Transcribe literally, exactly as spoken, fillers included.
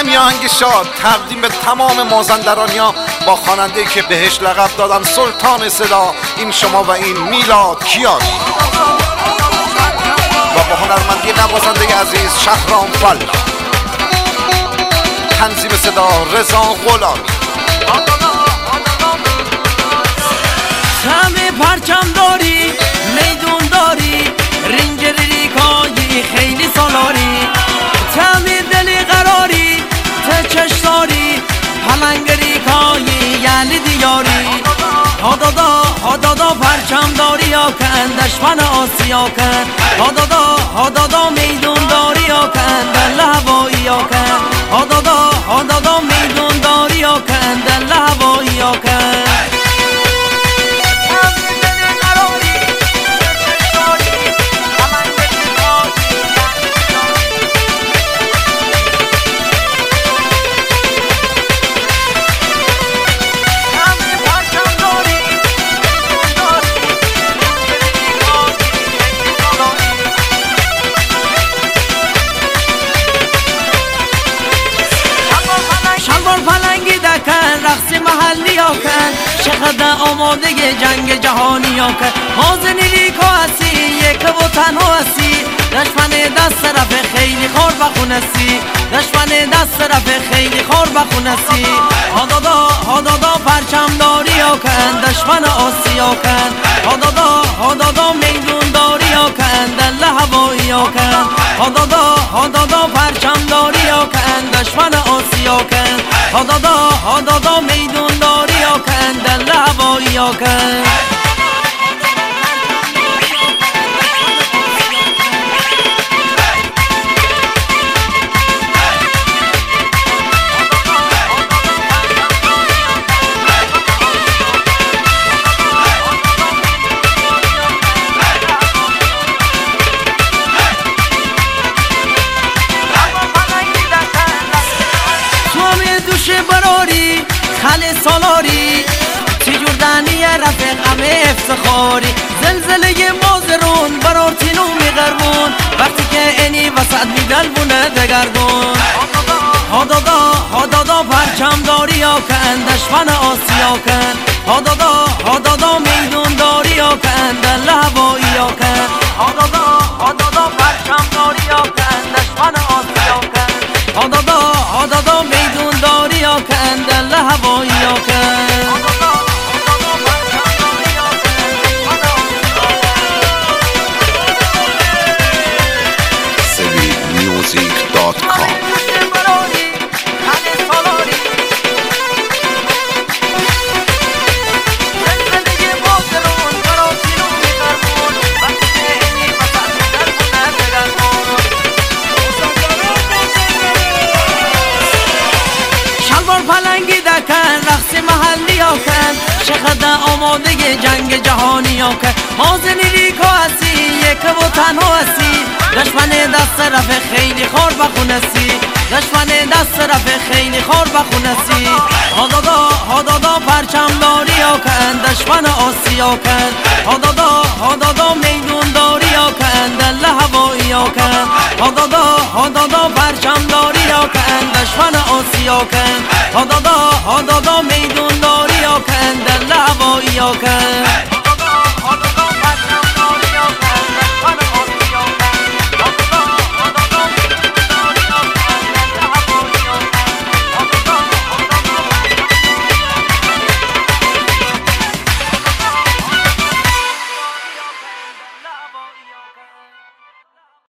این آهنگ شاد تقدیم به تمام مازندرانیا با خواننده‌ای که بهش لقب دادن سلطان صدا، این شما و این میلاد کیانی و با هنرمندی نوازنده عزیز شهرام فلا، تنظیم صدا رضا غلامی. همه پرچم داری، میدون داری، رنج ریکایی خیلی سالاری، تمی دلی قراری، تچش داری، پلنگ ریکایی یعنی دیاری. هادادا هادادا پرچم داری یا کن، دشمن آسیا کن. هادادا هادادا میدون داری یا کن، دل هوایی یا کن. هادادا هادادا میدون داری یا کن، دل هوایی یا کن. رقص محلی ها کن، شهد آماده جنگ جهانی ها کن. مازنی ریکا هستی، یک و تنها هستی، دشمن دست طرف خیلی خور بخون هستی، دشمن دست طرف خیلی خور بخون هستی. هادادا هادادا پرچم داری ها کن، دشمن آسیا کن. هادادا هادادا میدون داری ها کن، دل هوایی ها کن. هادادا هادادا پرچم داری ها کن، دشمن آسیا کن. هادادا هادادا میدون داری یا کن، دل هوایی یا کن. براری خل سالاری چجور دنی رفیق همه افتخاری، زلزله مازرون برار تینو میغربون، وقتی که اینی وسط میدل بونه دگردون. هادادا هادادا پرچم داری یا کن، دشمن آسیا کن. هادادا هادادا میدون داری یا کن، دل هوایی یا کن. هادادا هادادا پرچم داری یا کن، دشمن آسیا کن. هادادا هادادا میدون داری یا کن، دل هوایی یا کن. سوید میوزیک دات کام. پلنگی دکن، رقص محلی ها کن، شهد آماده جنگ جهانی ها کن. مازنی ریکا هستی، یک و تنها هستی، دشمن دست طرف خیلی خور بخون هستی، دشمن دست طرف خیلی خور بخون هستی. هادادا هادادا پرچم داری یا کن، دشمن آسیا کن. هادادا هادادا میدون داری یا کن، دل هوایی یا کن. هادادا هادادا پرچم داری یا کن، دشمن آسیا کن. هادادا هادادا میدون داری یا کن، دل هوایی یا کن.